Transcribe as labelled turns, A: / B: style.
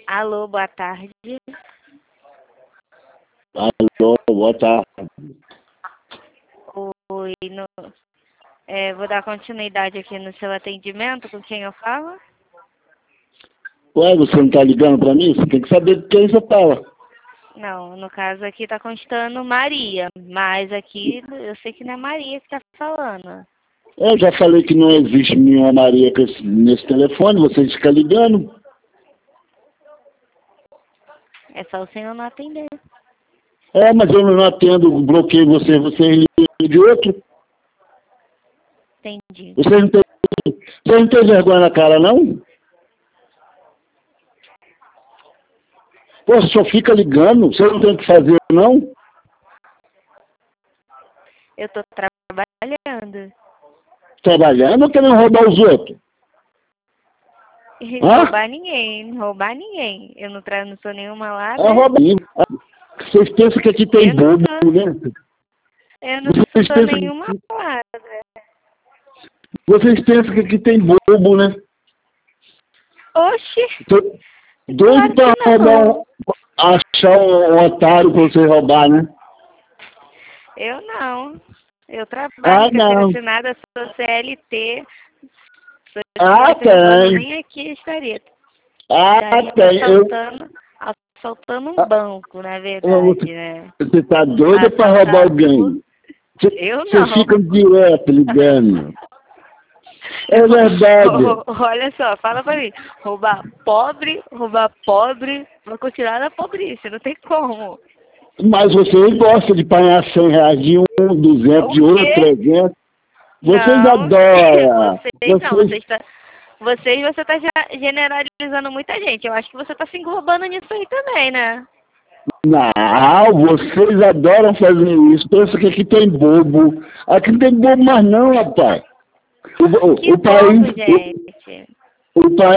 A: Alô, boa tarde.
B: Alô, boa tarde.
A: Oi, vou dar continuidade aqui no seu atendimento, com quem eu falo?
B: Ué, você não tá ligando pra mim? Você tem que saber de quem você fala.
A: Não, no caso aqui tá constando Maria, mas aqui eu sei que não é Maria que tá falando.
B: Eu já falei que não existe nenhuma Maria nesse telefone, você fica ligando.
A: É só o senhor não atender.
B: É, mas eu não atendo, bloqueio você liga de outro.
A: Entendi.
B: Você não tem vergonha na cara, não? Pô, você só fica ligando, você não tem o que fazer, não?
A: Eu tô trabalhando.
B: Trabalhando ou querendo roubar os outros? Hã?
A: Roubar ninguém. Eu não sou nenhuma lá,
B: É
A: né?
B: roubar. Vocês pensam que aqui tem bobo, né?
A: Eu não
B: Vocês
A: sou
B: pensam
A: nenhuma lá.
B: Vocês pensam que aqui tem bobo, né?
A: Oxi!
B: Tô
A: Claro
B: doido pra
A: que não.
B: achar um otário pra você roubar, né?
A: Eu não. Eu trabalho com carteira
B: Não.
A: assinada, sou CLT. Se eu
B: Ah,
A: estivesse roubando,
B: tem.
A: nem aqui estaria. Estaria
B: Tem.
A: assaltando um banco, na
B: Eu,
A: verdade, né?
B: você tá doido pra roubar
A: Assaltar
B: alguém?
A: eu
B: Vocês
A: não.
B: ficam direto ligando. É verdade.
A: Olha só, fala pra mim. Roubar pobre, vai continuar na pobreza, não tem como.
B: Mas vocês gostam de apanhar R$ 100 de um, 200
A: O
B: de outro,
A: quê?
B: 300. Vocês
A: Não,
B: adoram.
A: você tá generalizando muita gente. Eu acho que você tá se englobando nisso aí também, né?
B: Não, vocês adoram fazer isso. Pensa que aqui tem bobo. Aqui não tem bobo mais não, rapaz.
A: Que
B: O país,
A: bobo, gente.
B: o país